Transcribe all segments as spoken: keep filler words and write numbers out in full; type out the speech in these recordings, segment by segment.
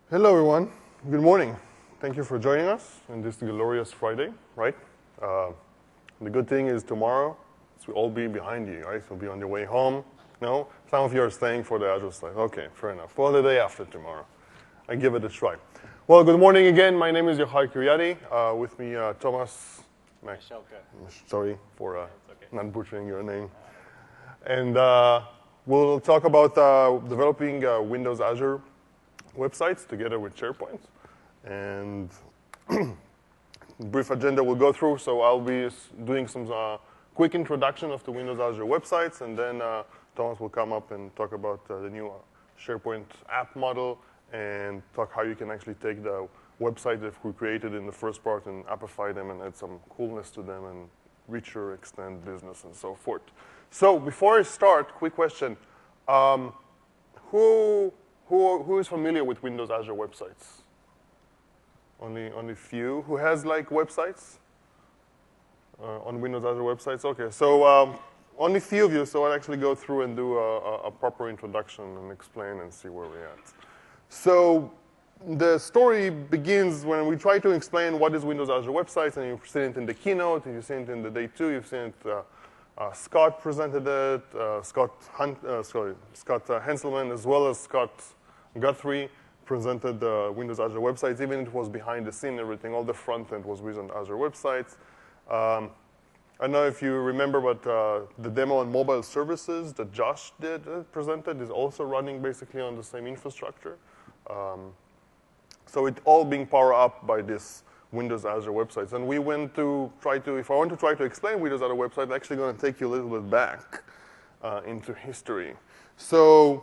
Hello, everyone. Good morning. Thank you for joining us on this glorious Friday, right? Uh, the good thing is tomorrow, this will all be behind you, right? You'll be on your way home. No? Some of you are staying for the Azure slide. Okay, fair enough. Well, the day after tomorrow. I give it a try. Well, good morning again. My name is Yochai Kiryati. Uh, with me, uh, Thomas. Sorry for uh, okay. not butchering your name. And uh, we'll talk about uh, developing uh, Windows Azure websites together with SharePoint. And brief agenda we'll go through. So I'll be doing some uh, quick introduction of the Windows Azure websites, and then uh, Thomas will come up and talk about uh, the new uh, SharePoint app model and talk how you can actually take the website that we created in the first part and appify them and add some coolness to them and richer, extend business, and so forth. So before I start, quick question. Um, who Who, who is familiar with Windows Azure websites? Only, only few. Who has like websites uh, on Windows Azure websites? Okay, so um, only few of you. So I'll actually go through and do a, a, a proper introduction and explain and see where we're at. So the story begins when we try to explain what is Windows Azure websites, and you've seen it in the keynote, and you've seen it in the day two, you've seen it. Uh, uh, Scott presented it. Uh, Scott Hunt, uh, sorry, Scott uh, Henselman, as well as Scott Guthrie presented the uh, Windows Azure websites. Even it was behind the scene, everything, all the front end was Windows Azure websites. Um, I don't know if you remember, but uh, the demo on mobile services that Josh did uh, presented is also running basically on the same infrastructure. Um, so it all being powered up by this Windows Azure websites. And we went to try to, if I want to try to explain Windows Azure website, I'm actually going to take you a little bit back uh, into history. So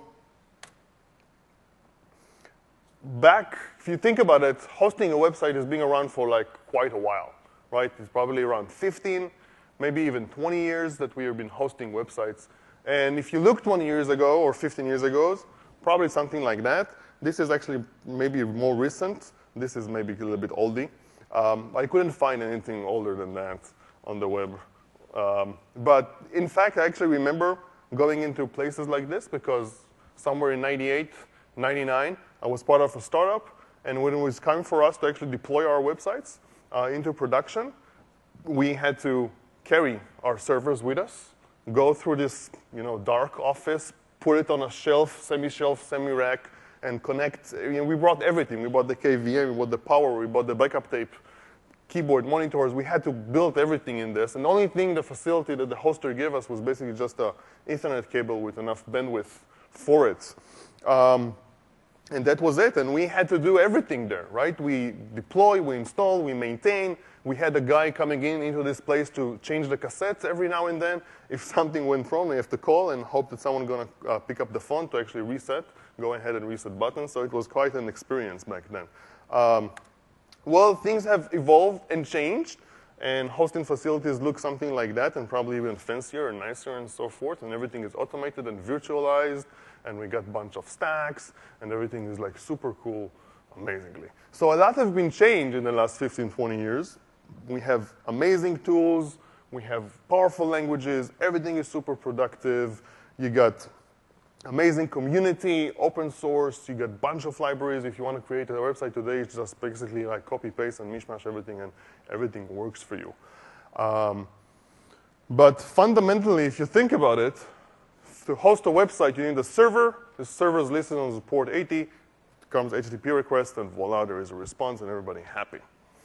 back, if you think about it, hosting a website has been around for like quite a while, right? It's probably around fifteen, maybe even twenty years that we have been hosting websites. And if you look twenty years ago or fifteen years ago, probably something like that. This is actually maybe more recent. This is maybe a little bit oldie. Um, I couldn't find anything older than that on the web. Um, but in fact, I actually remember going into places like this because somewhere in ninety-eight, ninety-nine, I was part of a startup, and when it was time for us to actually deploy our websites uh, into production, we had to carry our servers with us, go through this you know, dark office, put it on a shelf, semi-shelf, semi-rack, and connect. You know, we brought everything. We bought the K V M, we bought the power, we bought the backup tape, keyboard, monitors. We had to build everything in this. And the only thing, the facility that the hoster gave us was basically just an Ethernet cable with enough bandwidth for it. Um, And that was it, and we had to do everything there, right? We deploy, we install, we maintain. We had a guy coming in into this place to change the cassettes every now and then. If something went wrong, we have to call and hope that someone's going to uh, pick up the phone to actually reset, go ahead and reset buttons. So it was quite an experience back then. Um, well, things have evolved and changed, and hosting facilities look something like that, and probably even fancier and nicer and so forth, and everything is automated and virtualized. And we got a bunch of stacks, and everything is like super cool, amazingly. So a lot has been changed in the last fifteen, twenty years. We have amazing tools. We have powerful languages. Everything is super productive. You got amazing community, open source. You got a bunch of libraries. If you want to create a website today, it's just basically like copy, paste, and mishmash everything, and everything works for you. Um, but fundamentally, if you think about it, to host a website, you need a server. The server is listed on port eighty. It comes H T T P request, and voila, there is a response, and everybody happy.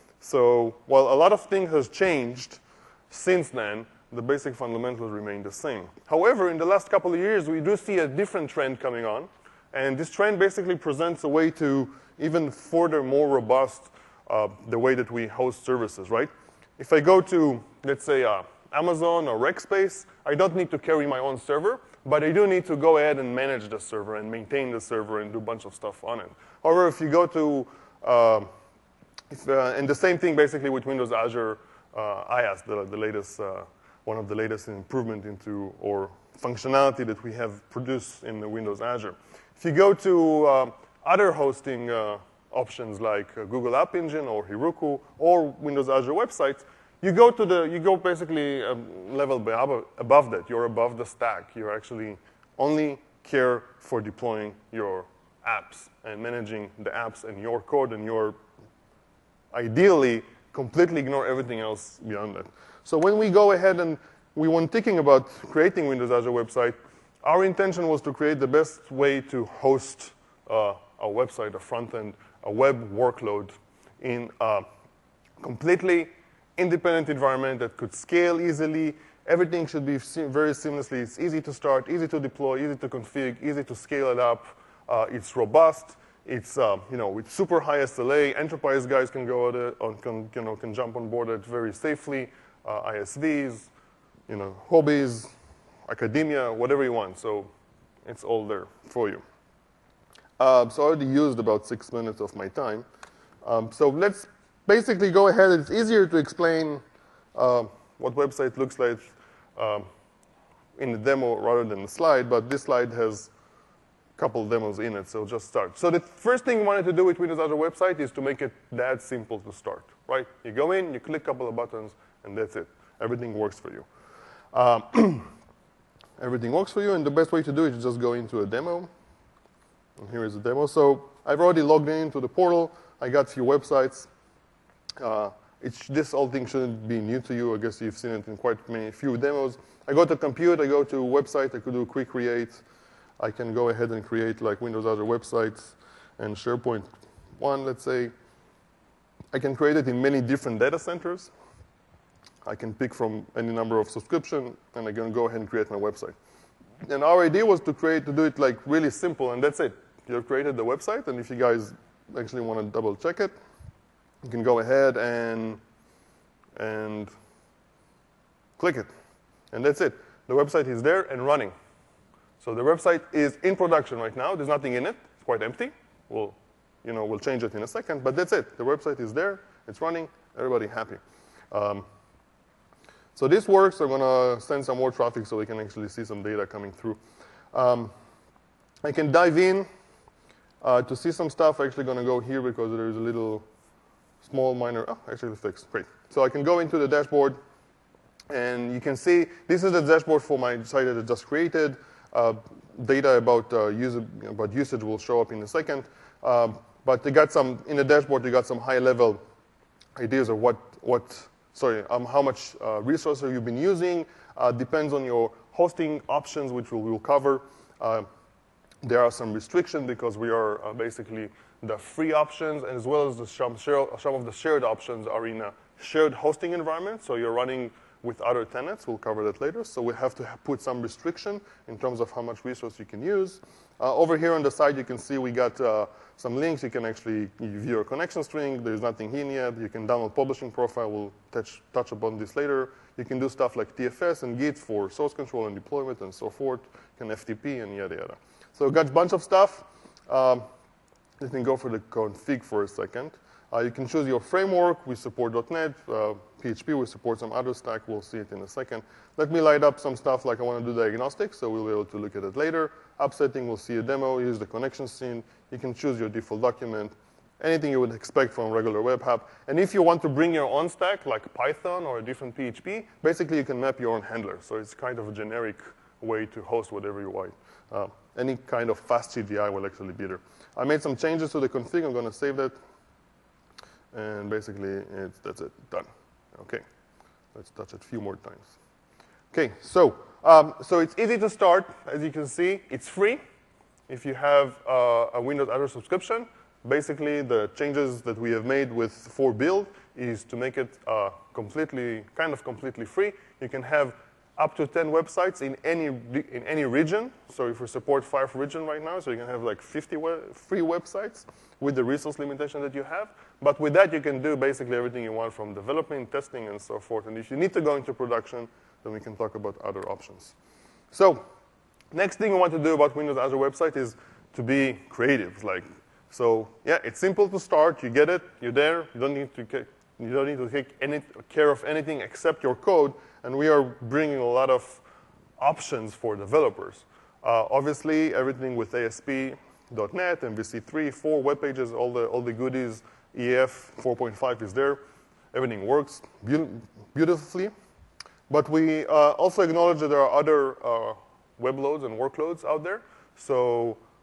So while a lot of things has changed since then, the basic fundamentals remain the same. However, in the last couple of years, we do see a different trend coming on. And this trend basically presents a way to even further more robust uh, the way that we host services, right? If I go to, let's say, uh, Amazon or Rackspace, I don't need to carry my own server. But I do need to go ahead and manage the server and maintain the server and do a bunch of stuff on it. However, if you go to, uh, if, uh, and the same thing basically with Windows Azure uh, I A S, the, the latest, uh, one of the latest improvement into or functionality that we have produced in the Windows Azure. If you go to uh, other hosting uh, options like uh, Google App Engine or Heroku or Windows Azure websites, You go to the, you go basically a level above, above that. You're above the stack. You actually only care for deploying your apps and managing the apps and your code and your, ideally, completely ignore everything else beyond that. So when we go ahead and we were thinking about creating Windows Azure website, our intention was to create the best way to host uh, a website, a front end, a web workload in a completely independent environment that could scale easily. Everything should be very seamlessly. It's easy to start, easy to deploy, easy to config, easy to scale it up. Uh, it's robust. It's uh, you know with super high S L A. Enterprise guys can go at it, or can you know can jump on board it very safely. Uh, I S Vs, you know, hobbies, academia, whatever you want. So it's all there for you. Uh, so I already used about six minutes of my time. Um, so let's basically go ahead. It's easier to explain uh, what website looks like um, in the demo rather than the slide. But this slide has a couple demos in it, so just start. So the first thing we wanted to do with Windows Azure website is to make it that simple to start, right? You go in, you click a couple of buttons, and that's it. Everything works for you. Um, everything works for you, and the best way to do it is just go into a demo. And here is a demo. So I've already logged into the portal. I got a few websites. Uh, it's, this whole thing shouldn't be new to you. I guess you've seen it in quite many few demos. I go to compute. I go to website. I could do quick create. I can go ahead and create like Windows Azure websites and SharePoint one, let's say. I can create it in many different data centers. I can pick from any number of subscription, and I can go ahead and create my website. And our idea was to create, to do it like really simple, and that's it. You've created the website, and if you guys actually want to double check it, you can go ahead and, and click it. And that's it. The website is there and running. So the website is in production right now. There's nothing in it. It's quite empty. We'll, you know, we'll change it in a second, but that's it. The website is there. It's running. Everybody happy. Um, so this works. I'm going to send some more traffic so we can actually see some data coming through. Um, I can dive in uh, to see some stuff. I'm actually going to go here because there is a little small minor. Oh, actually fixed. Great. So I can go into the dashboard, and you can see this is the dashboard for my site that I just created. Uh, data about, uh, user, about usage will show up in a second. Uh, but they got some, in the dashboard, you got some high-level ideas of what, what sorry, um, how much uh, resources you've been using. Uh, depends on your hosting options, which we'll, we'll cover. Uh, there are some restrictions because we are uh, basically the free options, as well as the some, share, some of the shared options are in a shared hosting environment. So you're running with other tenants. We'll cover that later. So we have to ha put some restriction in terms of how much resource you can use. Uh, over here on the side, you can see we got uh, some links. You can actually view your connection string. There's nothing in yet. You can download publishing profile. We'll touch, touch upon this later. You can do stuff like T F S and Git for source control and deployment and so forth. You can F T P and yada, yada. So we got a bunch of stuff. Um, let me go for the config for a second. Uh, you can choose your framework. We support dot net, uh, P H P. We support some other stack. We'll see it in a second. Let me light up some stuff like I want to do diagnostics, so we'll be able to look at it later. App setting, we'll see a demo. Use the connection scene. You can choose your default document. Anything you would expect from a regular web app. And if you want to bring your own stack, like Python or a different P H P, basically you can map your own handler. So it's kind of a generic way to host whatever you want. Uh, any kind of fast C G I will actually be there. I made some changes to the config. I'm going to save that. And basically, it's, that's it, done. Okay, let's touch it a few more times. Okay, so um, so it's easy to start. As you can see, it's free. If you have uh, a Windows Azure subscription, basically the changes that we have made with for build is to make it uh, completely, kind of completely free. You can have up to ten websites in any in any region. So if we support five region right now, so you can have like fifty web, free websites with the resource limitation that you have. But with that, you can do basically everything you want from development, testing, and so forth. And if you need to go into production, then we can talk about other options. So next thing we want to do about Windows Azure website is to be creative. Like, so yeah, it's simple to start. You get it. You're there. You don't need to you don't need to take any care of anything except your code. And we are bringing a lot of options for developers. Uh, obviously, everything with A S P dot net, M V C three, four web pages, all the all the goodies. E A F four point five is there. Everything works be beautifully. But we uh, also acknowledge that there are other uh, web loads and workloads out there. So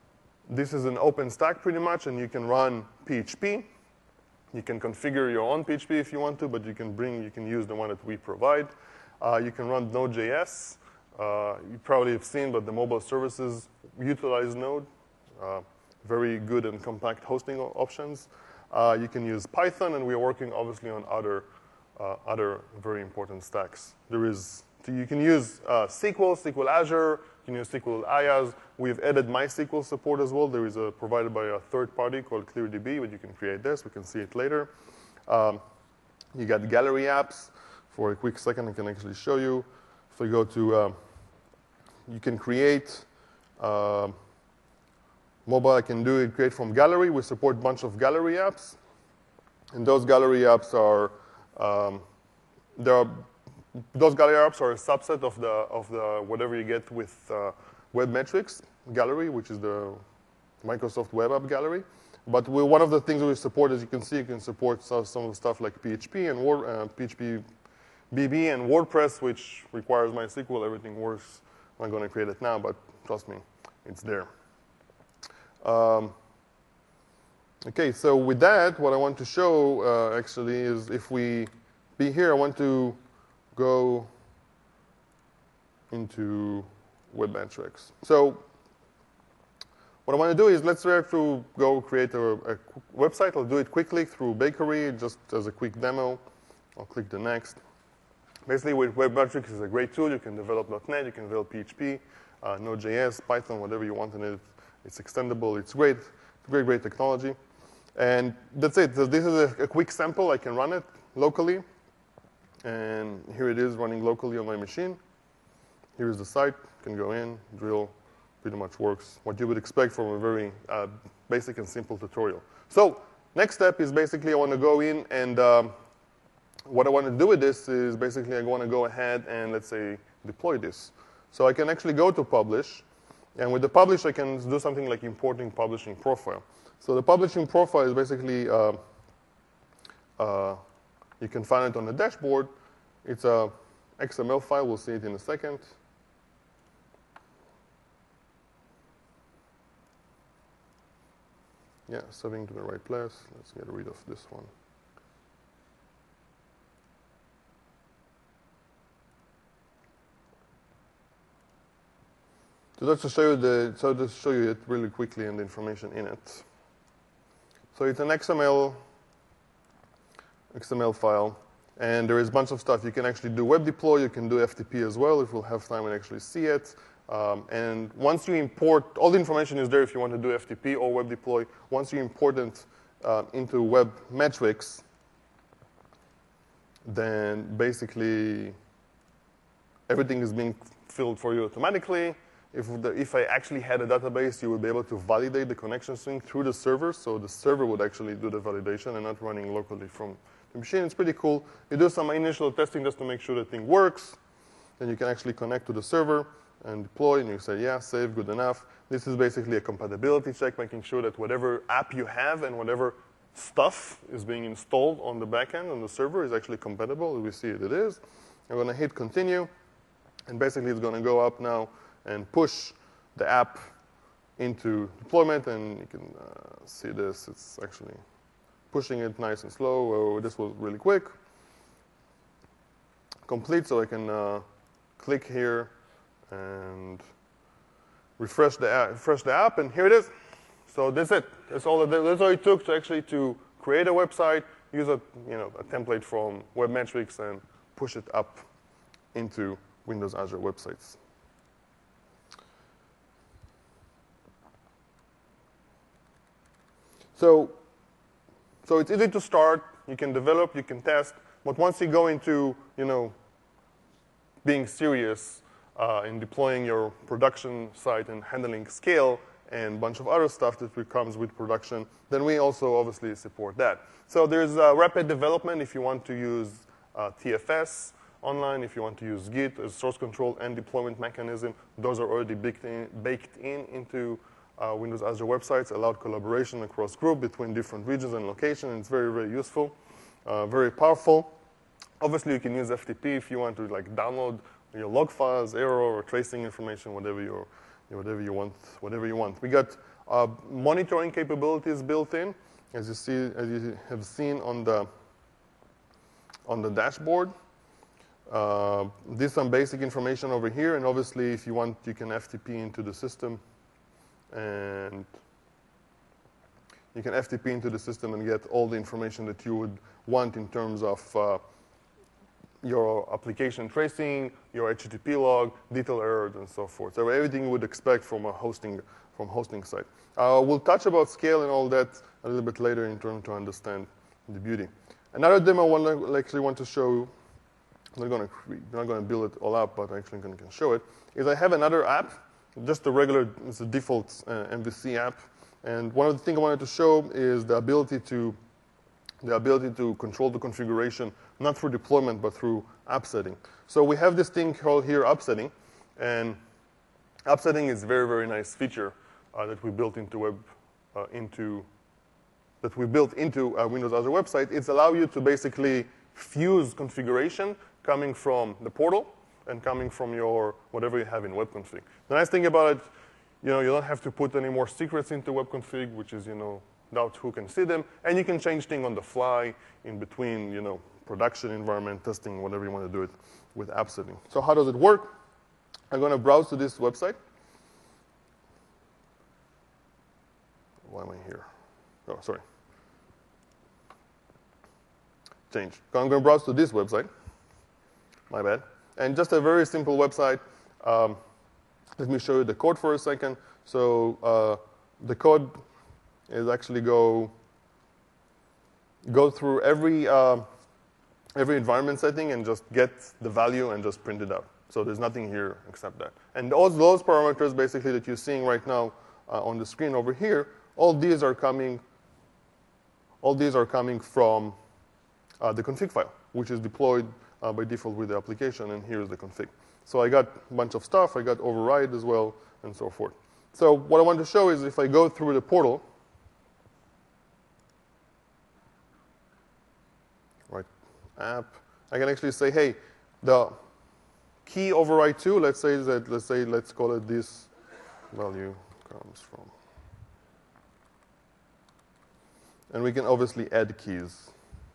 This is an open stack pretty much, and you can run P H P. You can configure your own P H P if you want to, but you can bring, you can use the one that we provide. Uh, you can run Node.js. Uh, you probably have seen, but the mobile services utilize Node. Uh, very good and compact hosting options. Uh, you can use Python, and we are working obviously on other, uh, other very important stacks. There is, you can use uh, S Q L, S Q L Azure, you can use S Q L IaaS. We've added MySQL support as well. There is a provided by a third party called ClearDB, but you can create this. We can see it later. Um, you got gallery apps. For a quick second, I can actually show you. So you go to, uh, you can create uh, mobile. I can do it, create from gallery. We support a bunch of gallery apps. And those gallery apps are, um, there are, those gallery apps are a subset of the, of the whatever you get with uh, Webmetrics Gallery, which is the Microsoft Web App Gallery. But we, one of the things we support, as you can see, you can support some, some of the stuff like P H P and Word, uh, P H P B B and WordPress, which requires MySQL. Everything works. I'm not going to create it now, but trust me, it's there. Um, okay, so with that, what I want to show uh, actually is if we be here, I want to go into Webmetrics. So what I want to do is let's try to go create a, a website. I'll do it quickly through Bakery, just as a quick demo. I'll click the next. Basically, with Webmetrics is a great tool. You can develop dot net, you can develop P H P, uh, Node.js, Python, whatever you want in it. It's extendable. It's great. It's great, great technology. And that's it. So this is a, a quick sample. I can run it locally. And here it is running locally on my machine. Here is the site. You can go in, drill. Pretty much works what you would expect from a very uh, basic and simple tutorial. So next step is basically I want to go in and um, what I want to do with this is basically I want to go ahead and, let's say, deploy this. So I can actually go to publish. And with the publish, I can do something like importing publishing profile. So the publishing profile is basically, uh, uh, you can find it on the dashboard. It's a X M L file. We'll see it in a second. Yeah, setting to the right place. Let's get rid of this one. So that's to show you the, so to show you it really quickly and the information in it. So it's an X M L, X M L file, and there is a bunch of stuff. You can actually do web deploy. You can do F T P as well if we'll have time and actually see it. Um, and once you import, all the information is there if you want to do F T P or web deploy. Once you import it uh, into Webmetrics, then basically everything is being filled for you automatically. If, the, if I actually had a database, you would be able to validate the connection string through the server. So the server would actually do the validation and not running locally from the machine. It's pretty cool. You do some initial testing just to make sure the thing works. Then you can actually connect to the server and deploy, and you say, yeah, save, good enough. This is basically a compatibility check, making sure that whatever app you have and whatever stuff is being installed on the backend, on the server, is actually compatible. We see it, it is. I'm going to hit continue, and basically it's going to go up now and push the app into deployment, and you can uh, see this. It's actually pushing it nice and slow. Oh, this was really quick. Complete, so I can uh, click here and refresh the app, refresh the app, and here it is. So that's it. That's all. That, that's all it took to actually to create a website, use a you know a template from Webmetrics, and push it up into Windows Azure websites. So, so it's easy to start. You can develop, you can test, but once you go into you know being serious uh, in deploying your production site and handling scale and a bunch of other stuff that comes with production, then we also obviously support that. So there's uh, rapid development if you want to use uh, T F S online, if you want to use Git as source control and deployment mechanism. Those are already baked in, baked in into uh, Windows Azure websites, allowed collaboration across group between different regions and locations. It's very, very useful, uh, very powerful. Obviously, you can use F T P if you want to like download your log files, error, or tracing information, whatever you whatever you want, whatever you want. We got Uh, monitoring capabilities built in, as you see, as you have seen on the on the dashboard. Uh, this is some basic information over here, and obviously, if you want, you can F T P into the system, and you can F T P into the system and get all the information that you would want in terms of uh, your application tracing, your H T T P log, detail errors, and so forth. So everything you would expect from a hosting from hosting site. Uh, we'll touch about scale and all that a little bit later in terms to understand the beauty. Another demo I want to, actually want to show, I'm not going to not going to build it all up, but I actually can, can show it, is I have another app, just a regular, it's a default uh, M V C app. And one of the things I wanted to show is the ability to the ability to control the configuration, not through deployment, but through app setting. So we have this thing called here app setting, and app setting is a very, very nice feature uh, that we built into web, uh, into that we built into uh, Windows Azure website. It's allow you to basically fuse configuration coming from the portal and coming from your whatever you have in web config. The nice thing about it, you know, you don't have to put any more secrets into web config, which is, you know, doubt who can see them, and you can change things on the fly in between, you know, production environment, testing, whatever you want to do it with app setting. So how does it work? I'm going to browse to this website. Why am I here? Oh, sorry. Change. I'm going to browse to this website. My bad. And just a very simple website. Um, let me show you the code for a second. So uh, the code is actually go go through every uh, every environment setting and just get the value and just print it out. So there's nothing here except that. And all those parameters basically that you're seeing right now uh, on the screen over here, all these are coming all these are coming from uh, the config file, which is deployed uh, by default with the application, and here's the config. So I got a bunch of stuff, I got override as well, and so forth. So what I want to show is if I go through the portal, right, app, I can actually say, hey, the key override two, let's say that, let's say, let's call it this value comes from. And we can obviously add keys.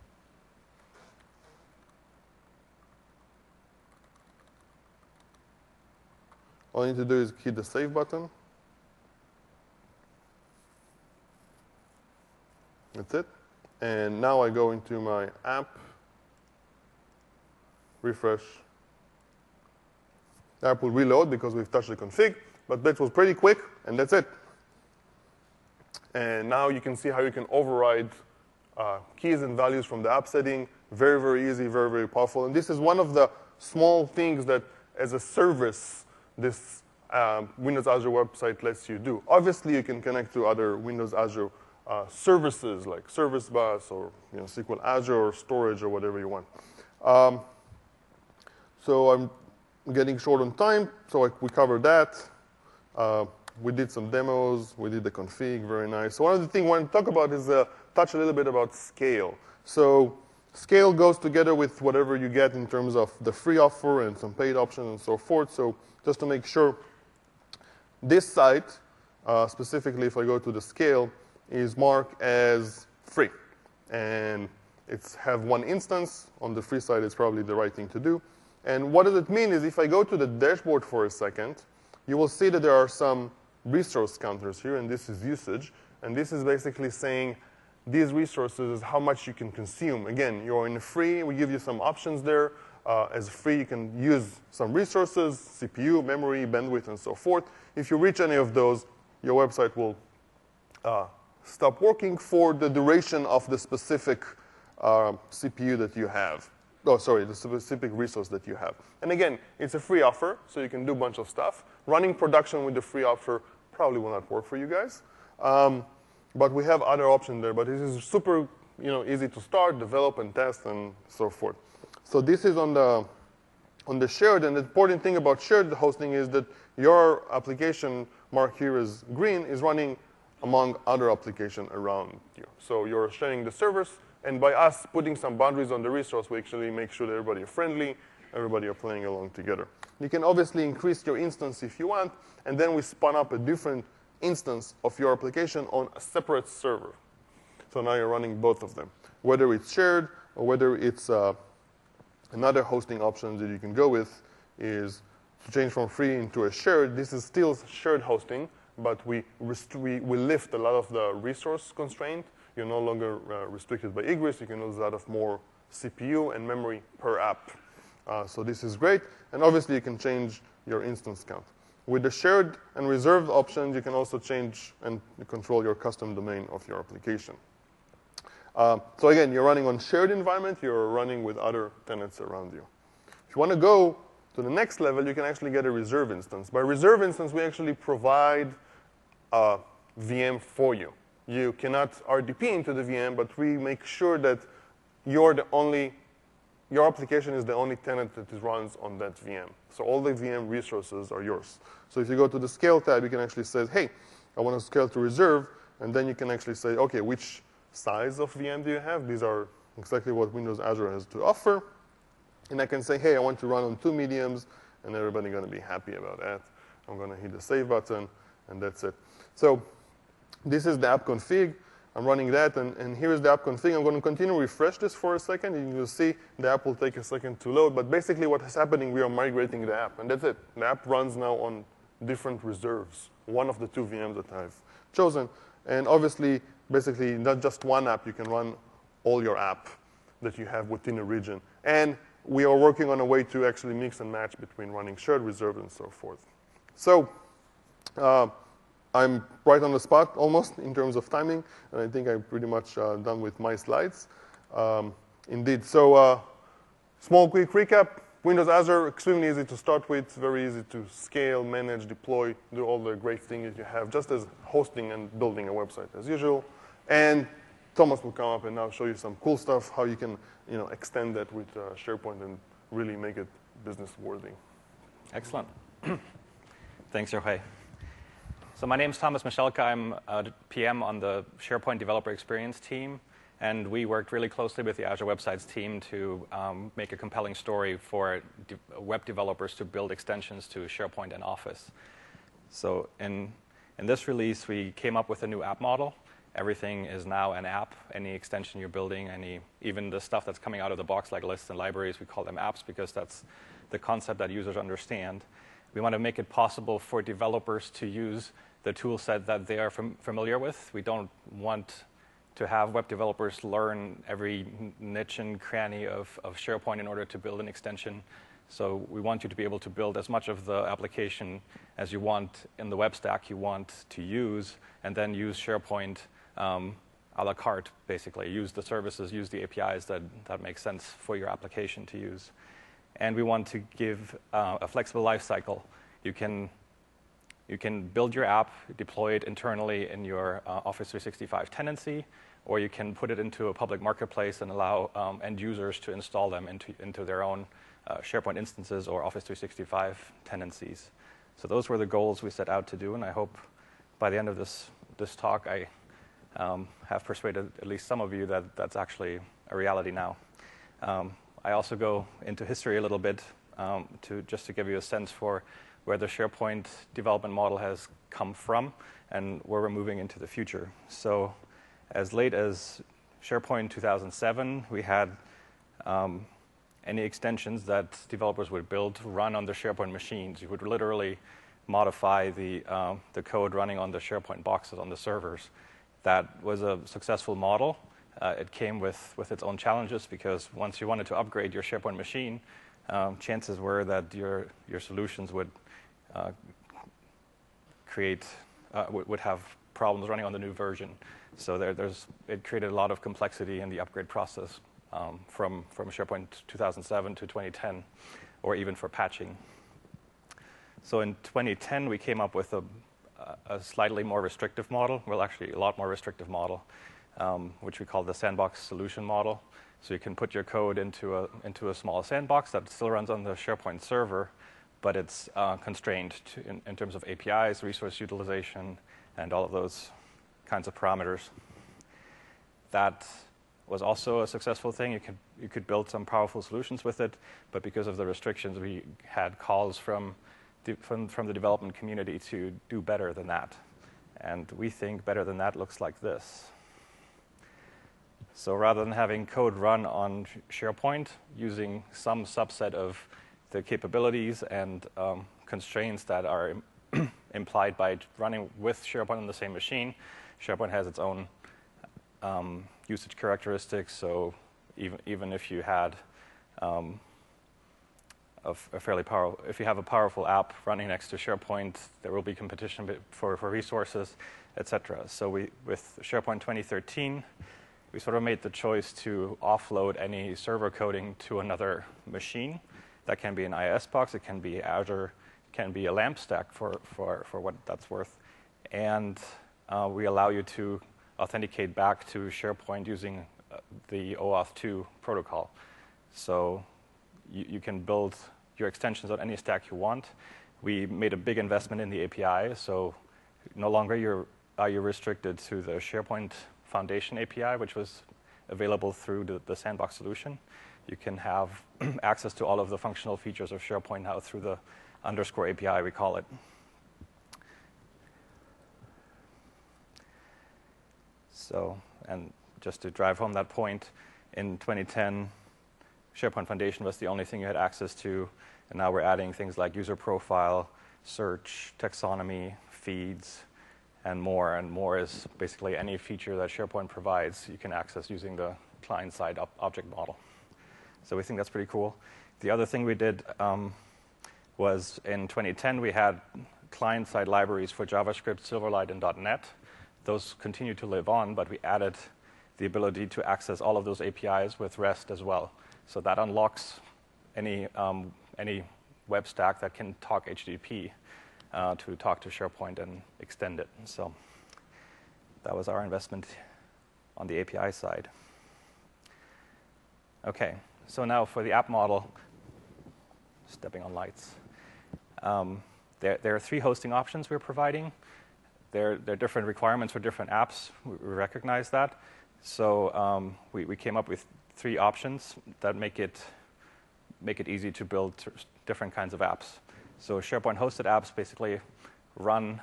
All I need to do is hit the save button. That's it. And now I go into my app, refresh. The app will reload because we've touched the config, but that was pretty quick, and that's it. And now you can see how you can override uh, keys and values from the app setting. Very, very easy, very, very powerful. And this is one of the small things that, as a service, this um, Windows Azure website lets you do. Obviously, you can connect to other Windows Azure uh, services like Service Bus or you know, S Q L Azure or storage or whatever you want. Um, so I'm getting short on time, so I, we covered that. Uh, we did some demos. We did the config. Very nice. So one of the things I want to talk about is uh, touch a little bit about scale. So scale goes together with whatever you get in terms of the free offer and some paid options and so forth. So just to make sure, this site, uh, specifically if I go to the scale, is marked as free. And it's have one instance. On the free side, it's probably the right thing to do. And what does it mean is if I go to the dashboard for a second, you will see that there are some resource counters here, and this is usage. And this is basically saying these resources is how much you can consume. Again, you're in free. We give you some options there. Uh, as free, you can use some resources, C P U, memory, bandwidth, and so forth. If you reach any of those, your website will uh, stop working for the duration of the specific uh, C P U that you have. Oh, sorry, the specific resource that you have. And again, it's a free offer, so you can do a bunch of stuff. Running production with the free offer probably will not work for you guys. Um, but we have other options there. But this is super you know, easy to start, develop, and test, and so forth. So this is on the, on the shared. And the important thing about shared hosting is that your application marked here as green is running among other applications around you. So you're sharing the servers. And by us putting some boundaries on the resource, we actually make sure that everybody are friendly, everybody are playing along together. You can obviously increase your instance if you want, and then we spun up a different instance of your application on a separate server. So now you're running both of them. Whether it's shared or whether it's uh, another hosting option that you can go with is to change from free into a shared. This is still shared hosting, but we, we, we lift a lot of the resource constraint. You're no longer uh, restricted by egress. You can use a lot of more C P U and memory per app. Uh, so this is great. And obviously, you can change your instance count. With the shared and reserved options, you can also change and control your custom domain of your application. Uh, so again, you're running on shared environment. You're running with other tenants around you. If you want to go to the next level, you can actually get a reserve instance. By reserve instance, we actually provide a V M for you. You cannot R D P into the V M, but we make sure that you're the only, your application is the only tenant that runs on that V M. So all the V M resources are yours. So if you go to the scale tab, you can actually say, hey, I want to scale to reserve, and then you can actually say, okay, which size of V M do you have? These are exactly what Windows Azure has to offer. And I can say, hey, I want to run on two mediums, and everybody's going to be happy about that. I'm going to hit the save button, and that's it. So this is the app config. I'm running that, and, and here is the app config. I'm going to continue to refresh this for a second, and you'll see the app will take a second to load. But basically what is happening, we are migrating the app, and that's it. The app runs now on different reserves, one of the two V Ms that I've chosen. And obviously, basically, not just one app. You can run all your app that you have within a region. And we are working on a way to actually mix and match between running shared, reserved, and so forth. So uh, I'm right on the spot almost in terms of timing, and I think I'm pretty much uh, done with my slides. Um, indeed. So uh, small, quick recap. Windows Azure, extremely easy to start with, very easy to scale, manage, deploy, do all the great things that you have, just as hosting and building a website as usual. And Thomas will come up and now show you some cool stuff, how you can you know, extend that with uh, SharePoint and really make it business-worthy. Excellent. Thanks, Jorge. So my name is Thomas Michalka. I'm a P M on the SharePoint Developer Experience team. And we worked really closely with the Azure Websites team to um, make a compelling story for de web developers to build extensions to SharePoint and Office. So in, in this release, we came up with a new app model. Everything is now an app. Any extension you're building, any even the stuff that's coming out of the box like lists and libraries, we call them apps because that's the concept that users understand. We want to make it possible for developers to use the tool set that they are fam familiar with. We don't want to have web developers learn every niche and cranny of, of SharePoint in order to build an extension. So we want you to be able to build as much of the application as you want in the web stack you want to use, and then use SharePoint um, a la carte, basically. Use the services, use the A P Is that, that make sense for your application to use. And we want to give uh, a flexible lifecycle. You can You can build your app, deploy it internally in your uh, Office three sixty-five tenancy, or you can put it into a public marketplace and allow um, end users to install them into, into their own uh, SharePoint instances or Office three sixty-five tenancies. So those were the goals we set out to do, and I hope by the end of this, this talk I um, have persuaded at least some of you that that's actually a reality now. Um, I also go into history a little bit um, to just to give you a sense for where the SharePoint development model has come from and where we're moving into the future. So as late as SharePoint two thousand seven, we had um, any extensions that developers would build to run on the SharePoint machines. You would literally modify the, uh, the code running on the SharePoint boxes on the servers. That was a successful model. Uh, it came with, with its own challenges because once you wanted to upgrade your SharePoint machine, um, chances were that your, your solutions would Uh, create uh, would have problems running on the new version. So there, there's it created a lot of complexity in the upgrade process um, from from SharePoint two thousand seven to twenty ten, or even for patching. So in twenty ten, we came up with a, a slightly more restrictive model. Well, actually, a lot more restrictive model, um, which we call the sandbox solution model. So you can put your code into a into a small sandbox that still runs on the SharePoint server, but it's uh, constrained to, in, in terms of A P Is, resource utilization, and all of those kinds of parameters. That was also a successful thing. You could, you could build some powerful solutions with it, but because of the restrictions, we had calls from the, from, from the development community to do better than that. And we think better than that looks like this. So rather than having code run on SharePoint using some subset of the capabilities and um, constraints that are implied by running with SharePoint on the same machine, SharePoint has its own um, usage characteristics. So even even if you had um, a, a fairly powerful, if you have a powerful app running next to SharePoint, there will be competition for for resources, et cetera. So we with SharePoint twenty thirteen. We sort of made the choice to offload any server coding to another machine. That can be an I I S box, it can be Azure, it can be a LAMP stack for, for, for what that's worth. And uh, we allow you to authenticate back to SharePoint using uh, the OAuth two protocol. So you, you can build your extensions on any stack you want. We made a big investment in the A P I, so no longer you're, are you restricted to the SharePoint Foundation A P I, which was available through the, the Sandbox solution. You can have access to all of the functional features of SharePoint now through the underscore A P I, we call it. So, and just to drive home that point, in twenty ten, SharePoint Foundation was the only thing you had access to, and now we're adding things like user profile, search, taxonomy, feeds, and more, and more is basically any feature that SharePoint provides you can access using the client-side ob object model. So we think that's pretty cool. The other thing we did um, was in twenty ten we had client-side libraries for JavaScript, Silverlight, and .NET. Those continue to live on, but we added the ability to access all of those A P Is with REST as well. So that unlocks any, um, any web stack that can talk H T T P. Uh, to talk to SharePoint and extend it. So that was our investment on the A P I side. Okay, so now for the app model, stepping on lights. Um, there, there are three hosting options we're providing. There, there are different requirements for different apps. We, we recognize that. So um, we, we came up with three options that make it, make it easy to build different kinds of apps. So SharePoint hosted apps basically run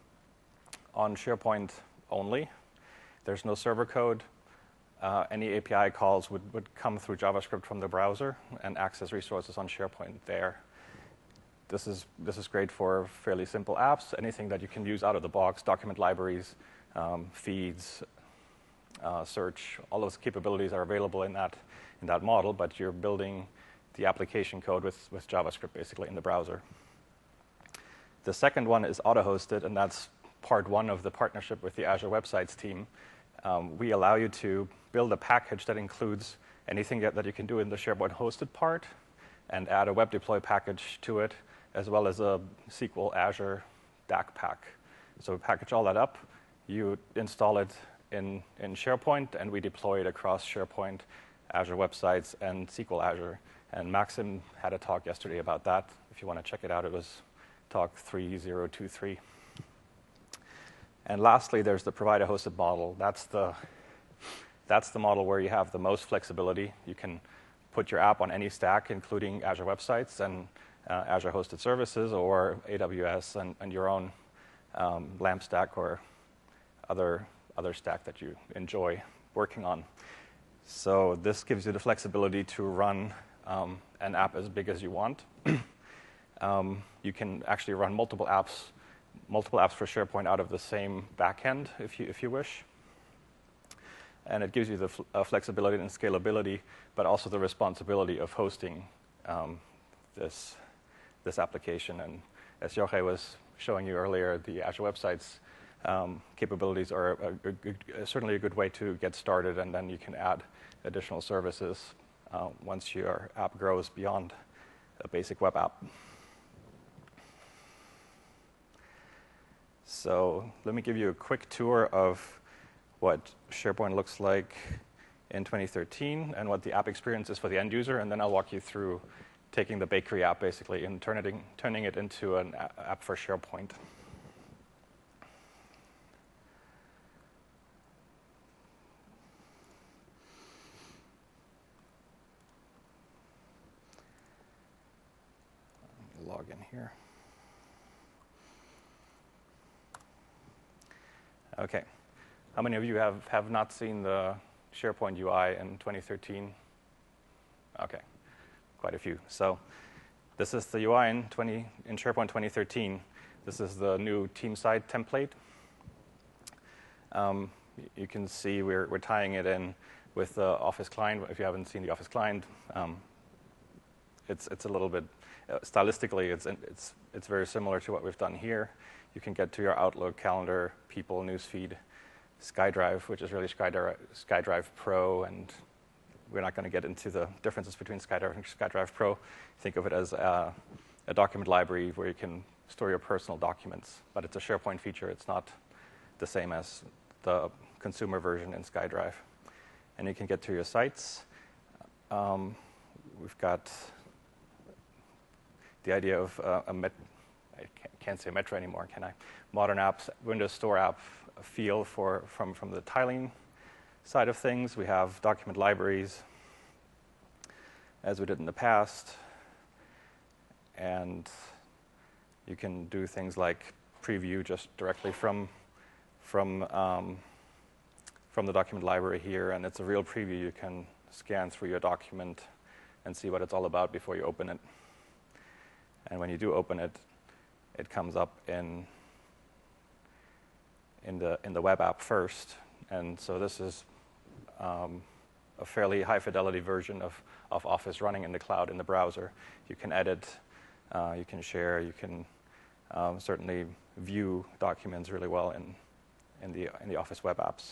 on SharePoint only. There's no server code. Uh, any A P I calls would, would come through JavaScript from the browser and access resources on SharePoint there. This is, this is great for fairly simple apps, anything that you can use out of the box, document libraries, um, feeds, uh, search. All those capabilities are available in that, in that model, but you're building the application code with, with JavaScript basically in the browser. The second one is auto-hosted, and that's part one of the partnership with the Azure Websites team. Um, we allow you to build a package that includes anything that, that you can do in the SharePoint hosted part and add a web deploy package to it, as well as a S Q L Azure D A C pack. So we package all that up. You install it in, in SharePoint, and we deploy it across SharePoint, Azure Websites, and S Q L Azure. And Maxim had a talk yesterday about that. If you want to check it out, it was talk three zero two three. And lastly, there's the provider-hosted model. That's the, that's the model where you have the most flexibility. You can put your app on any stack, including Azure Websites and uh, Azure Hosted Services, or A W S and, and your own um, LAMP stack or other, other stack that you enjoy working on. So this gives you the flexibility to run um, an app as big as you want. Um, you can actually run multiple apps, multiple apps for SharePoint out of the same backend, if you if you wish. And it gives you the fl uh, flexibility and scalability, but also the responsibility of hosting um, this this application. And as Jorge was showing you earlier, the Azure Websites um, capabilities are a, a good, certainly a good way to get started, and then you can add additional services uh, once your app grows beyond a basic web app. So let me give you a quick tour of what SharePoint looks like in twenty thirteen and what the app experience is for the end user, and then I'll walk you through taking the bakery app basically and turn it in, turning it into an app for SharePoint. Log in here. Okay. How many of you have, have not seen the SharePoint U I in twenty thirteen? Okay, quite a few. So this is the U I in, twenty, in SharePoint twenty thirteen. This is the new team side template. Um, you can see we're, we're tying it in with the Office client. If you haven't seen the Office client, um, it's, it's a little bit, uh, stylistically, it's, it's, it's very similar to what we've done here. You can get to your Outlook, Calendar, People, Newsfeed, SkyDrive, which is really SkyDrive, SkyDrive Pro, and we're not going to get into the differences between SkyDrive and SkyDrive Pro. Think of it as a, a document library where you can store your personal documents, but it's a SharePoint feature. It's not the same as the consumer version in SkyDrive. And you can get to your sites. Um, we've got the idea of uh, a met I can't say Metro anymore, can I? Modern apps, Windows Store app feel for from from the tiling side of things. We have document libraries, as we did in the past, and you can do things like preview just directly from from um, from the document library here, and it's a real preview. You can scan through your document and see what it's all about before you open it. And when you do open it, it comes up in in the in the web app first. And so this is um, a fairly high fidelity version of, of Office running in the cloud in the browser. You can edit, uh, you can share, you can um, certainly view documents really well in in the in the Office web apps.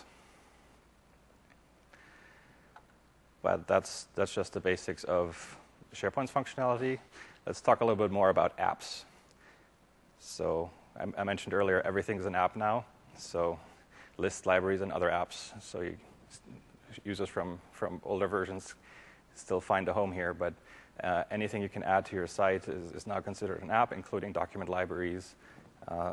But that's that's just the basics of SharePoint's functionality. Let's talk a little bit more about apps. So I, I mentioned earlier, everything's an app now. So lists, libraries, and other apps. So you, users from, from older versions still find a home here, but uh, anything you can add to your site is, is now considered an app, including document libraries uh,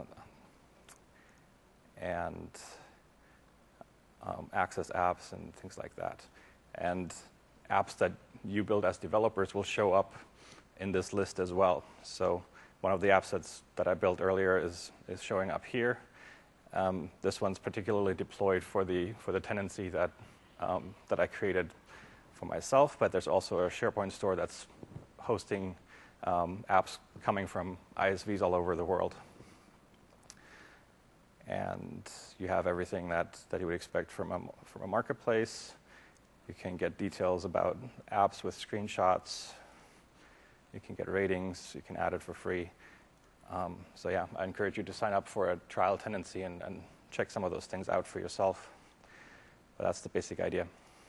and um, access apps and things like that. And apps that you build as developers will show up in this list as well. So one of the apps that's, that I built earlier is, is showing up here. Um, this one's particularly deployed for the, for the tenancy that, um, that I created for myself, but there's also a SharePoint store that's hosting um, apps coming from I S Vs all over the world. And you have everything that, that you would expect from a, from a marketplace. You can get details about apps with screenshots. You can get ratings. You can add it for free. Um, so yeah, I encourage you to sign up for a trial tenancy and, and check some of those things out for yourself. But that's the basic idea.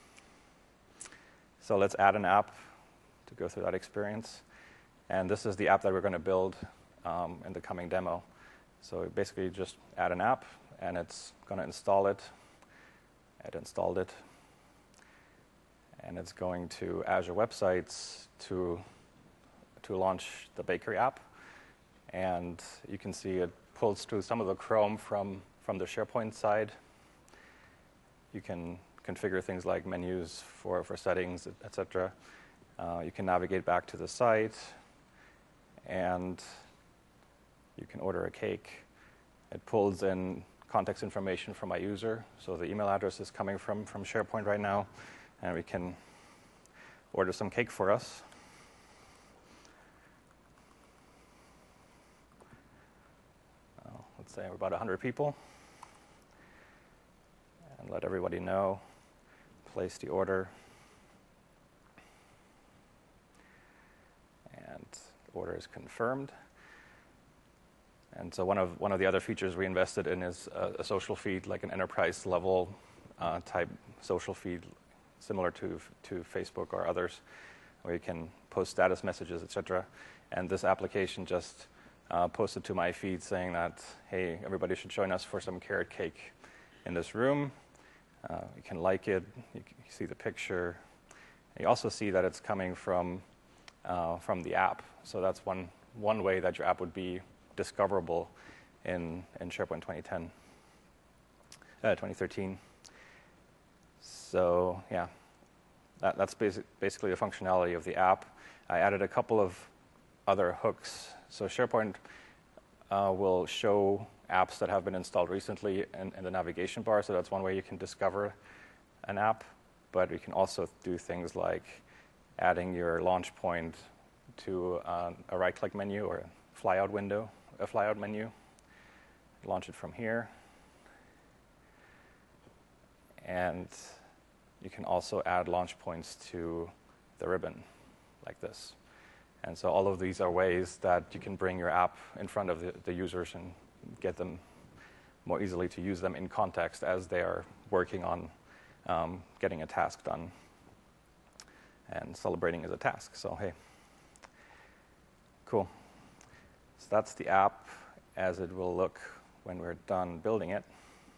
So let's add an app to go through that experience. And this is the app that we're going to build um, in the coming demo. So basically just add an app, and it's going to install it. It installed it. And it's going to Azure Websites to, to launch the Bakery app. And you can see it pulls through some of the Chrome from, from the SharePoint side. You can configure things like menus for, for settings, et cetera. Uh, you can navigate back to the site, and you can order a cake. It pulls in context information from my user. So the email address is coming from, from SharePoint right now, and we can order some cake for us. Let's say we're about one hundred people, and let everybody know, place the order, and the order is confirmed. And so one of one of the other features we invested in is a, a social feed, like an enterprise level uh, type social feed, similar to to Facebook or others, where you can post status messages, et cetera. And this application just Uh, posted to my feed saying that, hey, everybody should join us for some carrot cake in this room. Uh, you can like it. You can see the picture. And you also see that it's coming from uh, from the app. So that's one one way that your app would be discoverable in in SharePoint twenty ten, uh, twenty thirteen. So yeah, that, that's basic, basically the functionality of the app. I added a couple of other hooks. So SharePoint uh, will show apps that have been installed recently in, in the navigation bar, so that's one way you can discover an app. But you can also do things like adding your launch point to uh, a right-click menu or a flyout window, a flyout menu. Launch it from here. And you can also add launch points to the ribbon, like this. And so all of these are ways that you can bring your app in front of the, the users and get them more easily to use them in context as they are working on um, getting a task done. And celebrating is a task, so hey. Cool. So that's the app as it will look when we're done building it.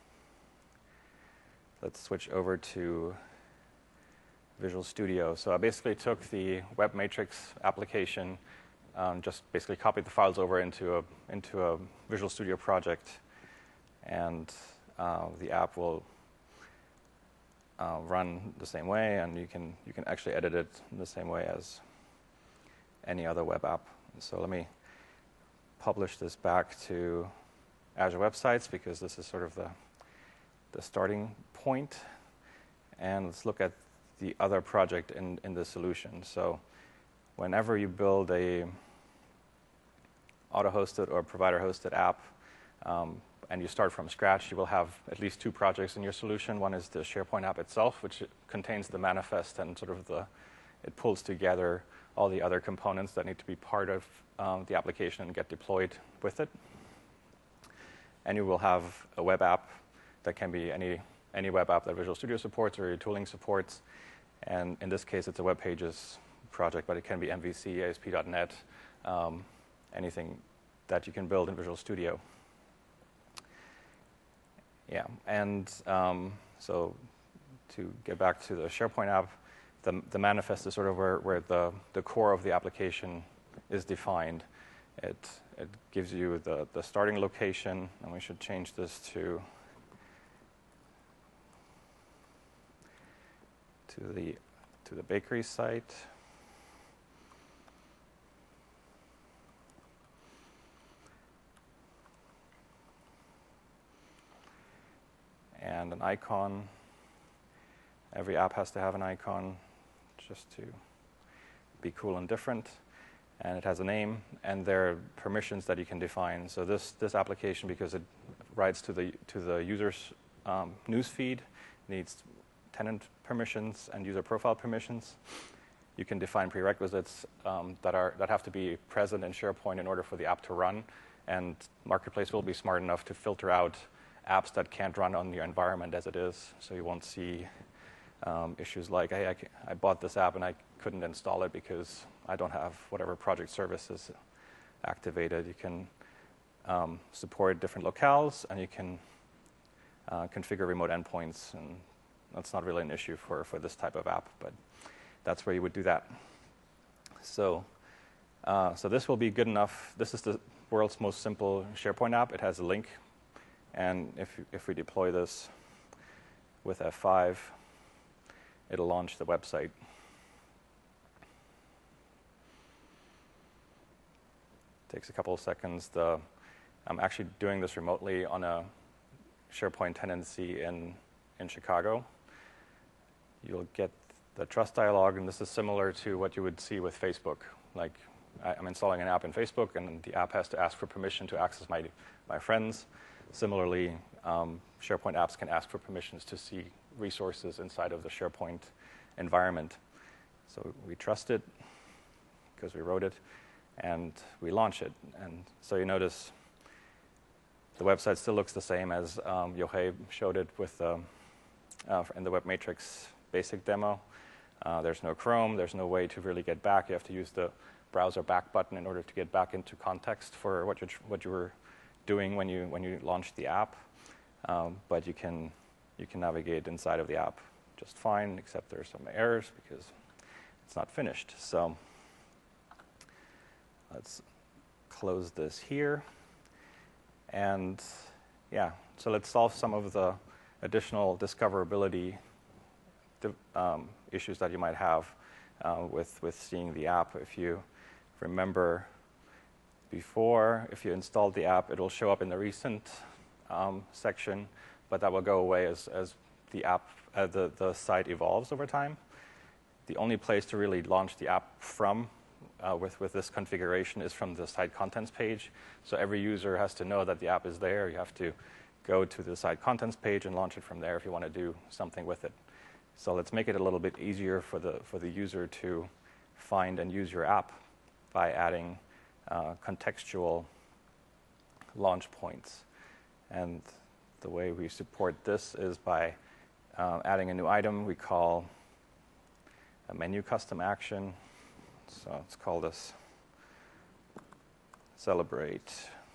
Let's switch over to Visual Studio. So I basically took the Web Matrix application, um, just basically copied the files over into a into a Visual Studio project, and uh, the app will uh, run the same way, and you can you can actually edit it in the same way as any other web app. So let me publish this back to Azure Websites, because this is sort of the the starting point. And let's look at the other project in, in the solution. So whenever you build a auto-hosted or provider-hosted app, um, and you start from scratch, you will have at least two projects in your solution. One is the SharePoint app itself, which contains the manifest and sort of the, it pulls together all the other components that need to be part of um, the application and get deployed with it. And you will have a web app that can be any any web app that Visual Studio supports or your tooling supports. And in this case, it's a web pages project, but it can be M V C, A S P dot net, um, anything that you can build in Visual Studio. Yeah, and um, so to get back to the SharePoint app, the, the manifest is sort of where, where the, the core of the application is defined. It, it gives you the, the starting location, and we should change this to to the to the bakery site. And an icon. Every app has to have an icon just to be cool and different. And it has a name, and there are permissions that you can define. So this this application, because it writes to the to the user's um, newsfeed, needs tenant permissions and user profile permissions. You can define prerequisites um, that are that have to be present in SharePoint in order for the app to run. And Marketplace will be smart enough to filter out apps that can't run on your environment as it is, so you won't see um, issues like, hey, I, I bought this app and I couldn't install it because I don't have whatever project services activated. You can um, support different locales, and you can uh, configure remote endpoints, and that's not really an issue for, for this type of app, but that's where you would do that. So, uh, so this will be good enough. This is the world's most simple SharePoint app. It has a link, and if if we deploy this with F five, it'll launch the website. Takes a couple of seconds. The, I'm actually doing this remotely on a SharePoint tenancy in, in Chicago. You'll get the trust dialog, and this is similar to what you would see with Facebook. Like, I, I'm installing an app in Facebook, and the app has to ask for permission to access my, my friends. Similarly, um, SharePoint apps can ask for permissions to see resources inside of the SharePoint environment. So we trust it because we wrote it, and we launch it. And so you notice the website still looks the same as um, Yohei showed it with um, uh, in the Web Matrix basic demo. Uh, there's no Chrome. There's no way to really get back. You have to use the browser back button in order to get back into context for what you what you were doing when you when you launched the app. Um, but you can you can navigate inside of the app just fine, except there's some errors because it's not finished. So let's close this here. And yeah, so let's solve some of the additional discoverability um, issues that you might have uh, with, with seeing the app. If you remember before, if you installed the app, it will show up in the recent um, section, but that will go away as, as the app, uh, the, the site evolves over time. The only place to really launch the app from uh, with, with this configuration is from the site contents page. So every user has to know that the app is there. You have to go to the site contents page and launch it from there if you want to do something with it. So let's make it a little bit easier for the, for the user to find and use your app by adding uh, contextual launch points. And the way we support this is by uh, adding a new item we call a menu custom action. So let's call this celebrate.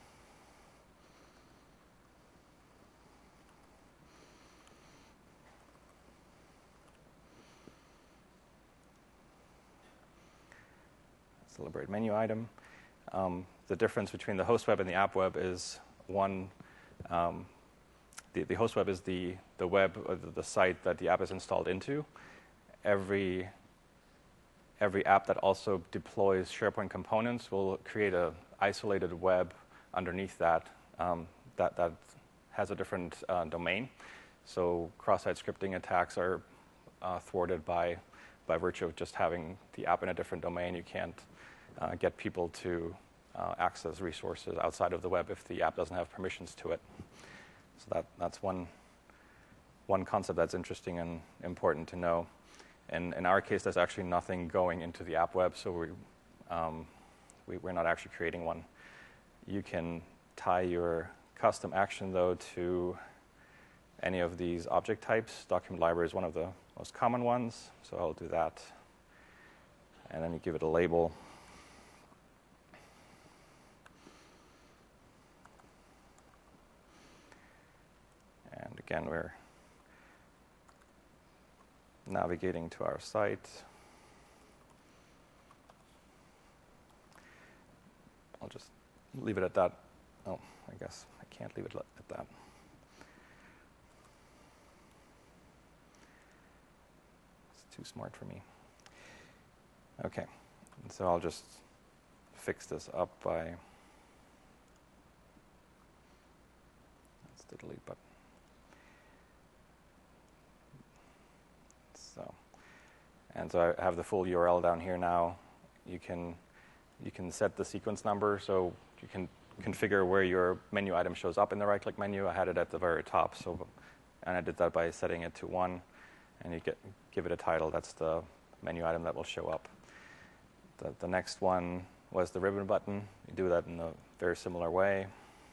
Celebrate menu item. Um, the difference between the host web and the app web is one, um, the, the host web is the, the web, or the, the site that the app is installed into. Every, every app that also deploys SharePoint components will create an isolated web underneath that, um, that, that has a different uh, domain. So cross-site scripting attacks are uh, thwarted by, by virtue of just having the app in a different domain. You can't uh, get people to uh, access resources outside of the web if the app doesn't have permissions to it. So that, that's one, one concept that's interesting and important to know. And in our case, there's actually nothing going into the app web, so we, um, we, we're not actually creating one. You can tie your custom action, though, to any of these object types. Document library is one of the most common ones, so I'll do that. And then you give it a label. And again, we're navigating to our site. I'll just leave it at that. Oh, I guess I can't leave it at that. It's too smart for me. Okay, and so I'll just fix this up by, that's the delete button. So, and so I have the full U R L down here now. You can you can set the sequence number, so you can configure where your menu item shows up in the right-click menu. I had it at the very top, so and I did that by setting it to one, and you get give it a title. That's the menu item that will show up. The, the next one was the ribbon button. You do that in a very similar way.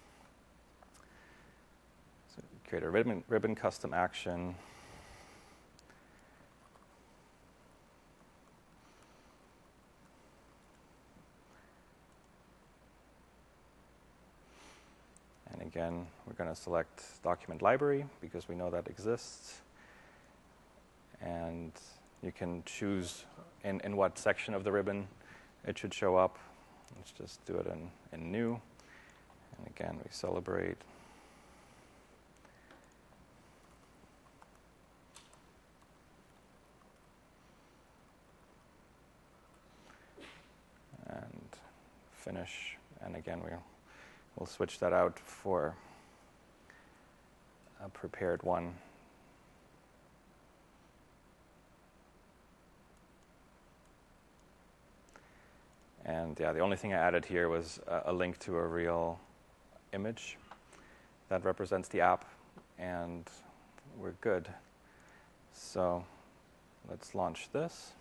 So create a ribbon ribbon custom action. And again, we're going to select document library because we know that exists. And you can choose in, in what section of the ribbon it should show up. Let's just do it in, in new. And again, we celebrate. And finish. And again, we'll We'll switch that out for a prepared one. And yeah, the only thing I added here was a, a link to a real image that represents the app, and we're good. So let's launch this.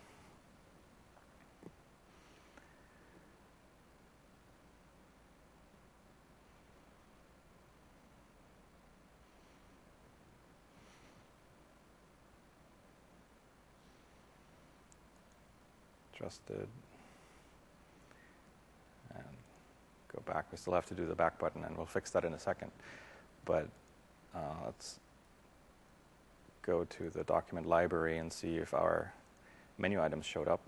Trusted, and go back. We still have to do the back button, and we'll fix that in a second. But uh, let's go to the document library and see if our menu items showed up.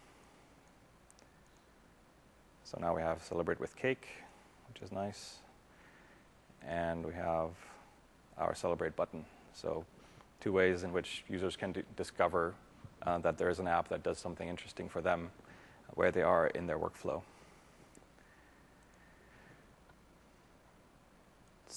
So now we have Celebrate with Cake, which is nice. And we have our Celebrate button. So two ways in which users can d- discover Uh, that there is an app that does something interesting for them where they are in their workflow.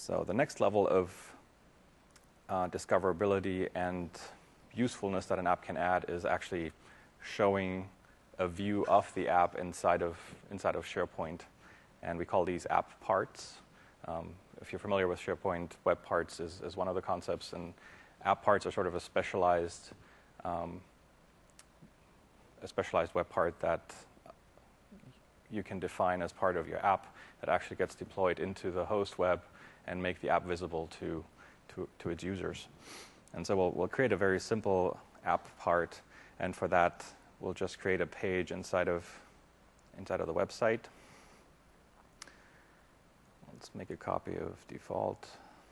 So the next level of uh, discoverability and usefulness that an app can add is actually showing a view of the app inside of inside of SharePoint, and we call these app parts. Um, if you're familiar with SharePoint, web parts is, is one of the concepts, and app parts are sort of a specialized um, a specialized web part that you can define as part of your app that actually gets deployed into the host web and make the app visible to to, to its users. And so we'll, we'll create a very simple app part, and for that we'll just create a page inside of inside of the website. Let's make a copy of default.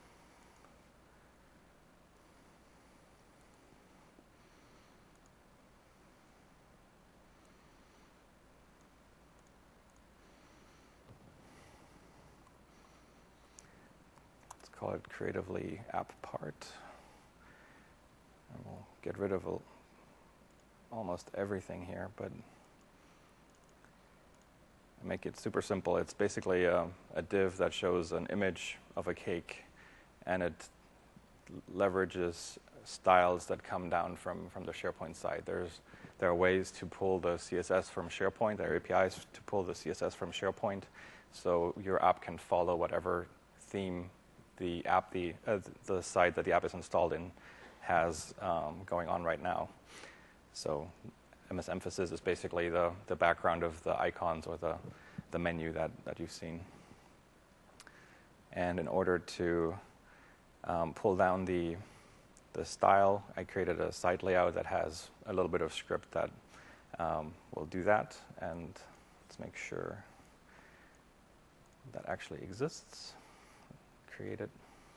Let's call it creatively app part. And we'll get rid of a, almost everything here, but make it super simple. It's basically a, a div that shows an image of a cake, and it leverages styles that come down from, from the SharePoint side. There's, there are ways to pull the C S S from SharePoint. There are A P Is to pull the C S S from SharePoint, so your app can follow whatever theme the app, the, uh, the site that the app is installed in has um, going on right now. So M S Emphasis is basically the, the background of the icons or the, the menu that, that you've seen. And in order to um, pull down the, the style, I created a site layout that has a little bit of script that um, will do that. And let's make sure that actually exists. Create it.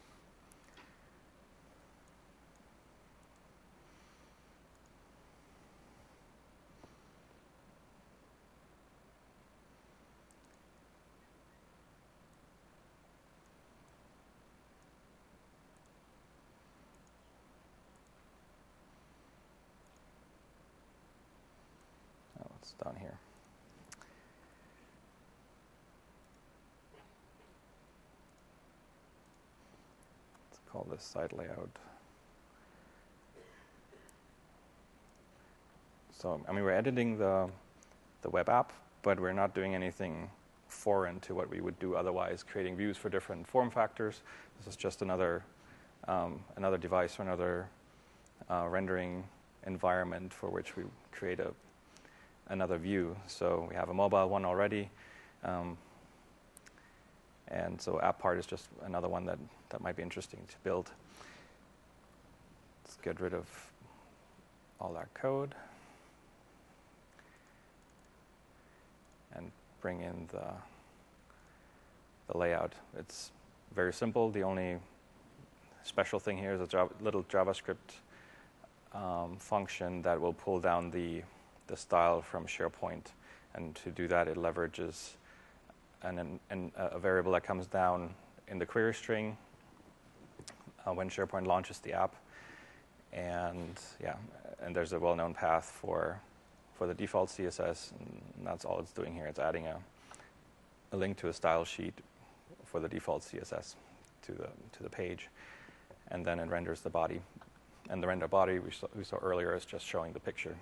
Down here. Let's call this site layout. So, I mean, we're editing the, the web app, but we're not doing anything foreign to what we would do otherwise, creating views for different form factors. This is just another, um, another device or another uh, rendering environment for which we create a another view. So we have a mobile one already, um, and so app part is just another one that, that might be interesting to build. Let's get rid of all our code and bring in the, the layout. It's very simple. The only special thing here is a Java, little JavaScript um, function that will pull down the the style from SharePoint, and to do that it leverages an, an, a variable that comes down in the query string uh, when SharePoint launches the app, and yeah, and there's a well-known path for for the default C S S, and that's all it's doing here. It's adding a, a link to a style sheet for the default C S S to the to the page, and then it renders the body, and the render body we saw, we saw earlier is just showing the picture.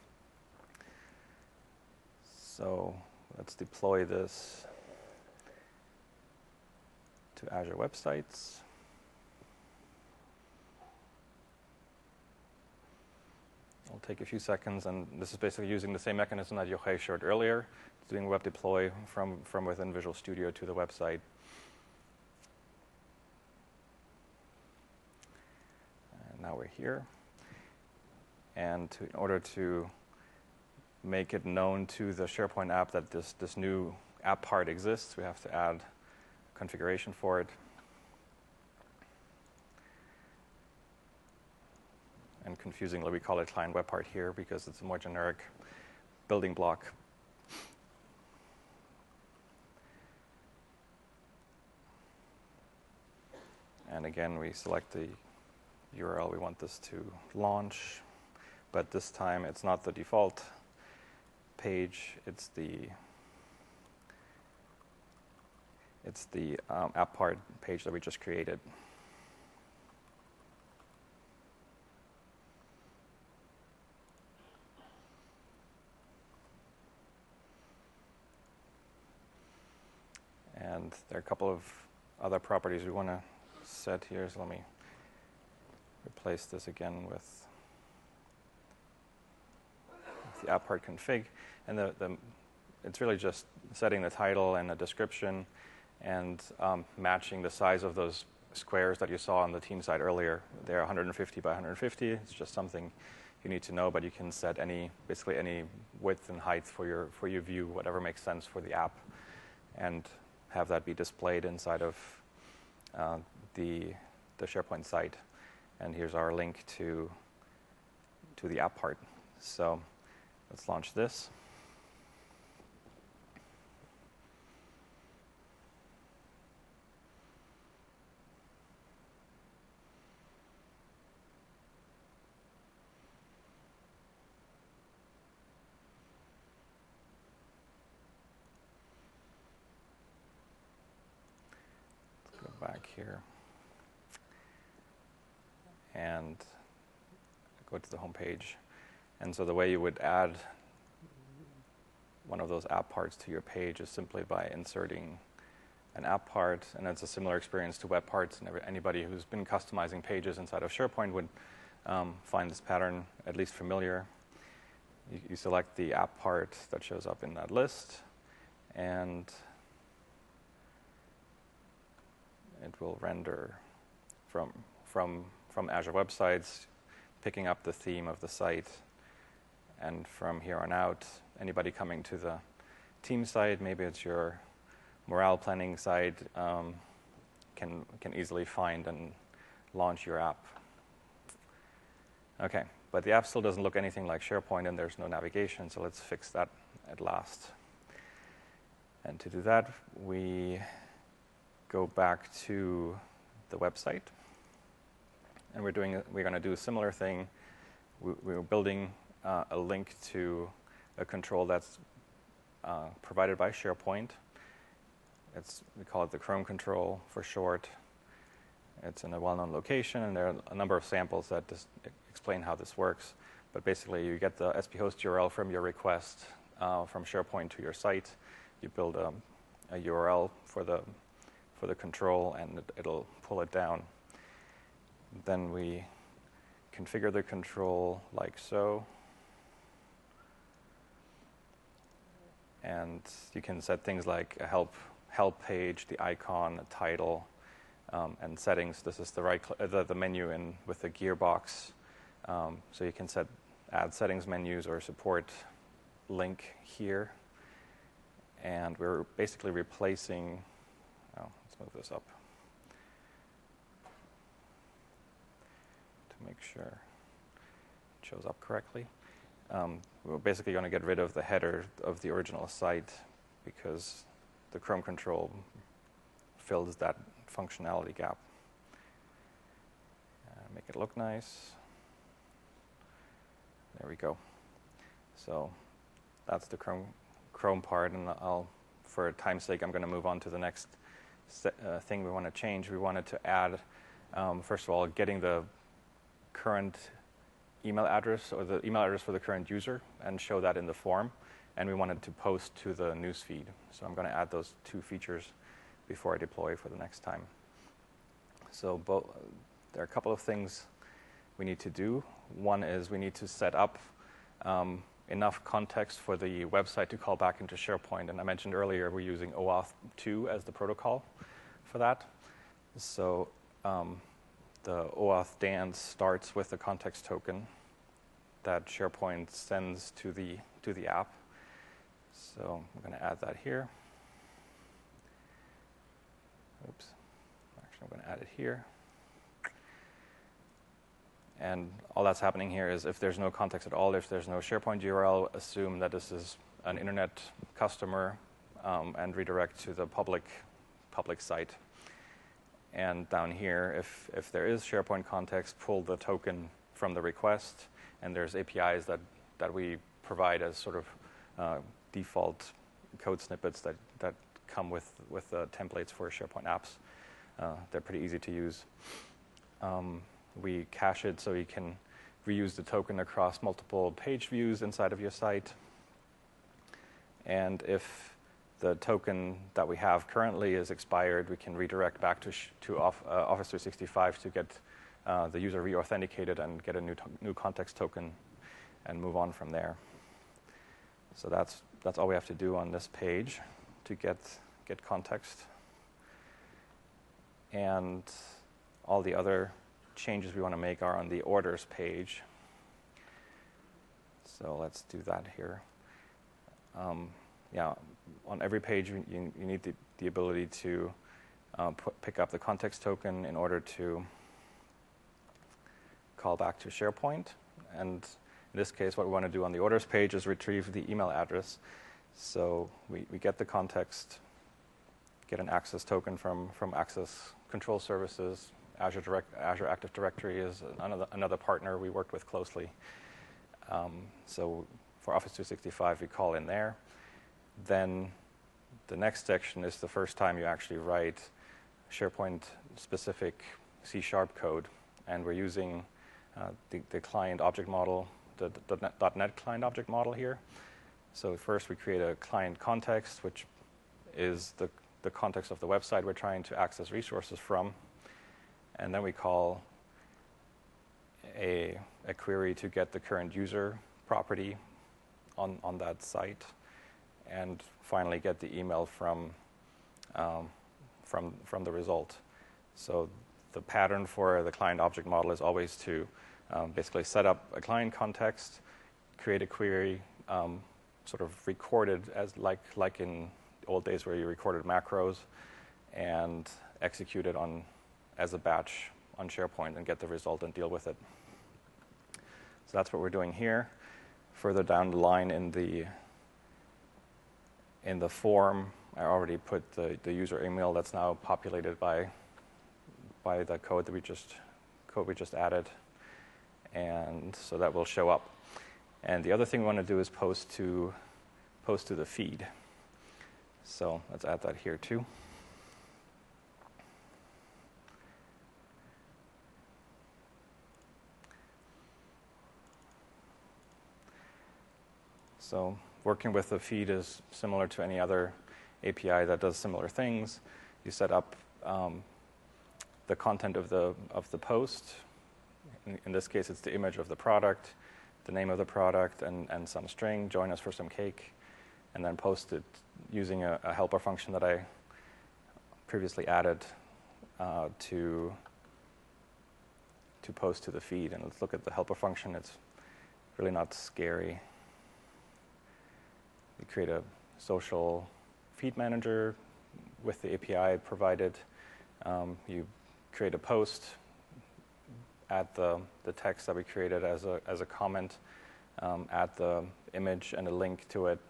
So let's deploy this to Azure websites. It'll take a few seconds, and this is basically using the same mechanism that Yochai showed earlier, doing web deploy from, from within Visual Studio to the website. And now we're here. And to, in order to make it known to the SharePoint app that this, this new app part exists, we have to add configuration for it. And confusingly, we call it client web part here because it's a more generic building block. And again, we select the U R L we want this to launch, but this time it's not the default page, it's the It's the um, app part page that we just created. And there are a couple of other properties we want to set here. So let me replace this again with the app part config. And the, the, it's really just setting the title and a description and um, matching the size of those squares that you saw on the team side earlier. They're one hundred fifty by one hundred fifty. It's just something you need to know, but you can set any, basically any width and height for your, for your view, whatever makes sense for the app, and have that be displayed inside of uh, the, the SharePoint site. And here's our link to, to the app part. So let's launch this. Back here and go to the home page. And so the way you would add one of those app parts to your page is simply by inserting an app part, and it's a similar experience to web parts, and every, anybody who's been customizing pages inside of SharePoint would um, find this pattern at least familiar. You, you select the app part that shows up in that list, and it will render from, from, from Azure Websites, picking up the theme of the site. And from here on out, anybody coming to the team site, maybe it's your morale planning site, um, can, can easily find and launch your app. Okay, but the app still doesn't look anything like SharePoint, and there's no navigation, so let's fix that at last. And to do that, we go back to the website, and we're doing we're going to do a similar thing. We, we're building uh, a link to a control that's uh, provided by SharePoint. It's we call it the Chrome control for short. It's in a well-known location, and there are a number of samples that just explain how this works. But basically, you get the S P host U R L from your request uh, from SharePoint to your site. You build a, a U R L for the for the control, and it, it'll pull it down. Then we configure the control like so. And you can set things like a help help page, the icon, a title, um, and settings. This is the right cl- the, the menu in with the gearbox. Um, so you can set add settings menus or support link here. And we're basically replacing. Oh, let's move this up to make sure it shows up correctly. Um, we're basically going to get rid of the header of the original site because the Chrome control fills that functionality gap. Uh, make it look nice. There we go. So that's the Chrome Chrome part, and I'll, for time's sake, I'm going to move on to the next uh, thing we want to change. We wanted to add, um, first of all, getting the current email address or the email address for the current user and show that in the form. And we wanted to post to the newsfeed. So I'm going to add those two features before I deploy for the next time. So bo- there are a couple of things we need to do. One is we need to set up um, enough context for the website to call back into SharePoint. And I mentioned earlier we're using OAuth two as the protocol for that. So um, the OAuth dance starts with the context token that SharePoint sends to the to the app. So I'm going to add that here. Oops. Actually, I'm going to add it here. And all that's happening here is if there's no context at all, if there's no SharePoint U R L, assume that this is an internet customer um, and redirect to the public public site. And down here, if, if there is SharePoint context, pull the token from the request. And there's A P Is that, that we provide as sort of uh, default code snippets that, that come with, with uh, templates for SharePoint apps. Uh, they're pretty easy to use. Um, we cache it so you can reuse the token across multiple page views inside of your site. And if the token that we have currently is expired, we can redirect back to, sh to off, uh, Office three sixty-five to get uh, the user re-authenticated and get a new, new context token and move on from there. So that's, that's all we have to do on this page to get, get context. And all the other changes we want to make are on the orders page. So let's do that here. Um, yeah, on every page, you, you need the, the ability to uh, put, pick up the context token in order to call back to SharePoint. And in this case, what we want to do on the orders page is retrieve the email address. So we, we get the context, get an access token from, from Access Control Services. Azure, Direct, Azure Active Directory is another, another partner we worked with closely. Um, so for Office three sixty-five, we call in there. Then the next section is the first time you actually write SharePoint-specific C sharp code. And we're using uh, the, the client object model, the, the .NET client object model here. So first we create a client context, which is the, the context of the website we're trying to access resources from. And then we call a, a query to get the current user property on, on that site. And finally get the email from, um, from, from the result. So the pattern for the client object model is always to um, basically set up a client context, create a query, um, sort of recorded as like, like in the old days where you recorded macros, and execute it on as a batch on SharePoint and get the result and deal with it. So that's what we're doing here. Further down the line in the in the form, I already put the, the user email that's now populated by by the code that we just code we just added, and so that will show up. And the other thing we want to do is post to post to the feed. So let's add that here too. So working with the feed is similar to any other A P I that does similar things. You set up um, the content of the of the post. In, in this case, it's the image of the product, the name of the product, and, and some string, join us for some cake, and then post it using a, a helper function that I previously added uh, to, to post to the feed. And let's look at the helper function. It's really not scary. You create a social feed manager with the A P I provided. Um, you create a post, add the, the text that we created as a, as a comment, um, add the image and a link to it,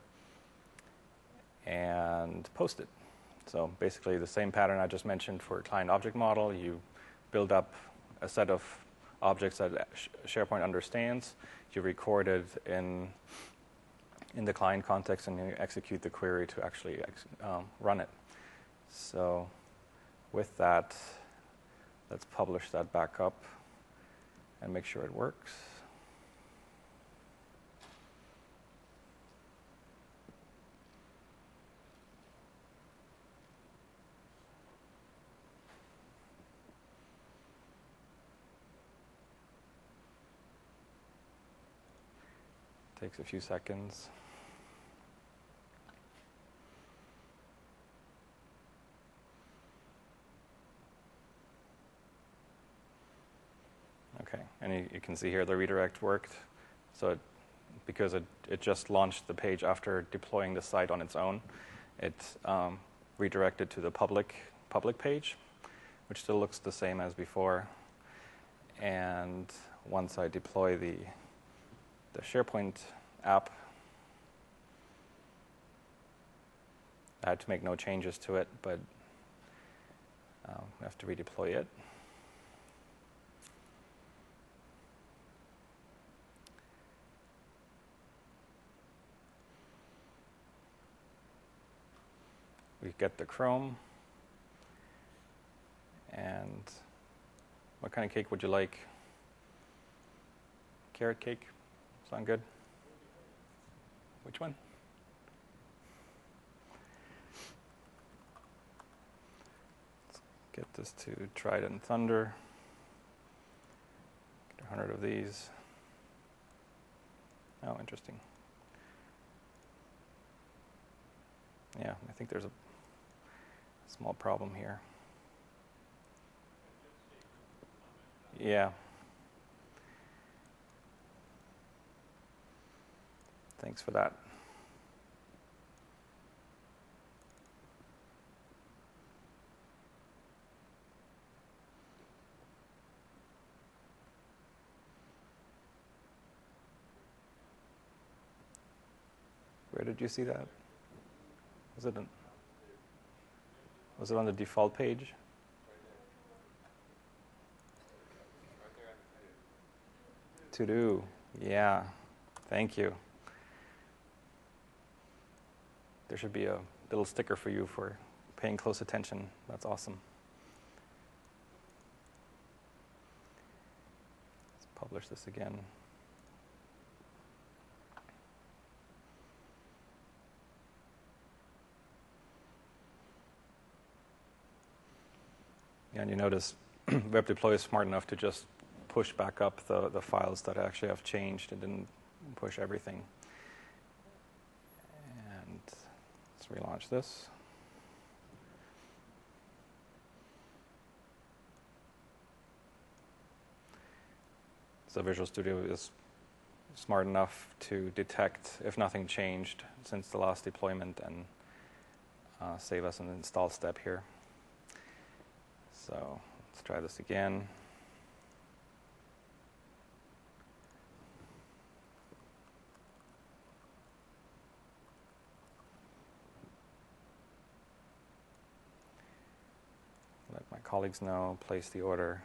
and post it. So basically the same pattern I just mentioned for client object model. You build up a set of objects that SharePoint understands. You record it in in the client context, and you execute the query to actually ex um, run it. So with that, let's publish that back up and make sure it works. Takes a few seconds. Okay, and you, you can see here the redirect worked. So it, because it, it just launched the page after deploying the site on its own, it um, redirected to the public public page, which still looks the same as before. And once I deploy the the SharePoint app, I had to make no changes to it, but uh, we have to redeploy it. We get the Chrome. And what kind of cake would you like? Carrot cake? Sound good? Which one? Let's get this to Trident Thunder. Get a hundred of these. Oh, interesting. Yeah, I think there's a small problem here. Yeah. Thanks for that. Where did you see that? Was it, an, was it on the default page? To do, yeah, thank you. There should be a little sticker for you for paying close attention. That's awesome. Let's publish this again. Yeah, and you notice WebDeploy is smart enough to just push back up the, the files that actually have changed. It didn't push everything. And let's relaunch this. So Visual Studio is smart enough to detect if nothing changed since the last deployment and uh, save us an install step here. So let's try this again. Let my colleagues know, place the order.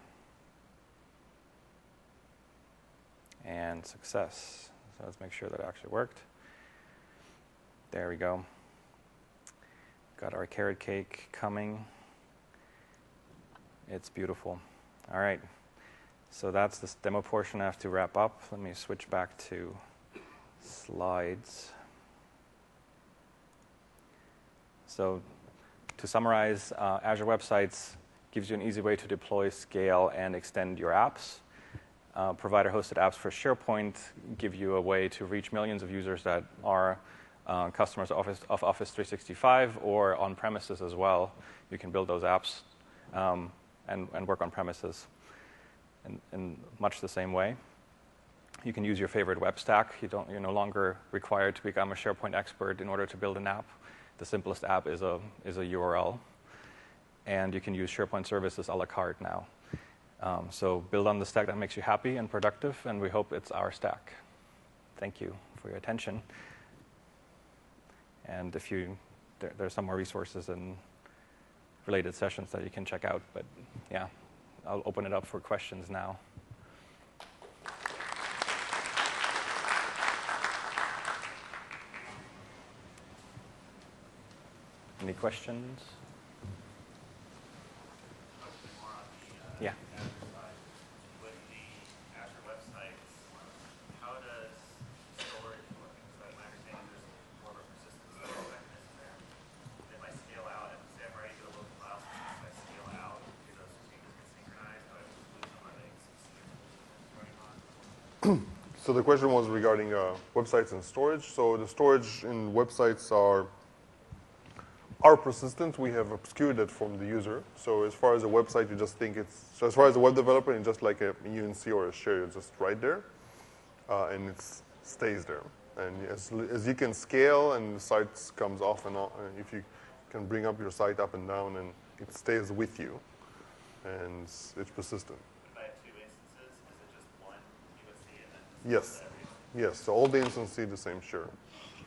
And success. So let's make sure that actually worked. There we go. Got our carrot cake coming. It's beautiful. All right. So that's this demo portion I have to wrap up. Let me switch back to slides. So to summarize, uh, Azure Websites gives you an easy way to deploy, scale, and extend your apps. Uh, provider-hosted apps for SharePoint give you a way to reach millions of users that are uh, customers of Office, of Office three sixty-five or on-premises as well. You can build those apps um, and, and work on premises in, in much the same way. You can use your favorite web stack. You don't, you're no longer required to become a SharePoint expert in order to build an app. The simplest app is a, is a U R L. And you can use SharePoint services a la carte now. Um, so build on the stack that makes you happy and productive, and we hope it's our stack. Thank you for your attention. And if you, there, there's some more resources and related sessions that you can check out. But yeah, I'll open it up for questions now. Any questions? Yeah. With the Azure websites, how does storage work? So my understanding there's more of a persistent storage mechanism there. If I scale out, if say I'm ready to do a local file system, if I scale out, do those changes get synchronized? Do I lose some of the going on? So the question was regarding uh, websites and storage. So the storage in websites are are persistent. We have obscured it from the user. So as far as a website, you just think it's, so as far as a web developer, it's just like a U N C or a share, it's just right there, uh, and it stays there. And as, as you can scale and the site comes off and on, and if you can bring up your site up and down, and it stays with you, and it's, it's persistent. If I have two instances, is it just one U S C and then just Yes. Yes, so all the instances see the same share.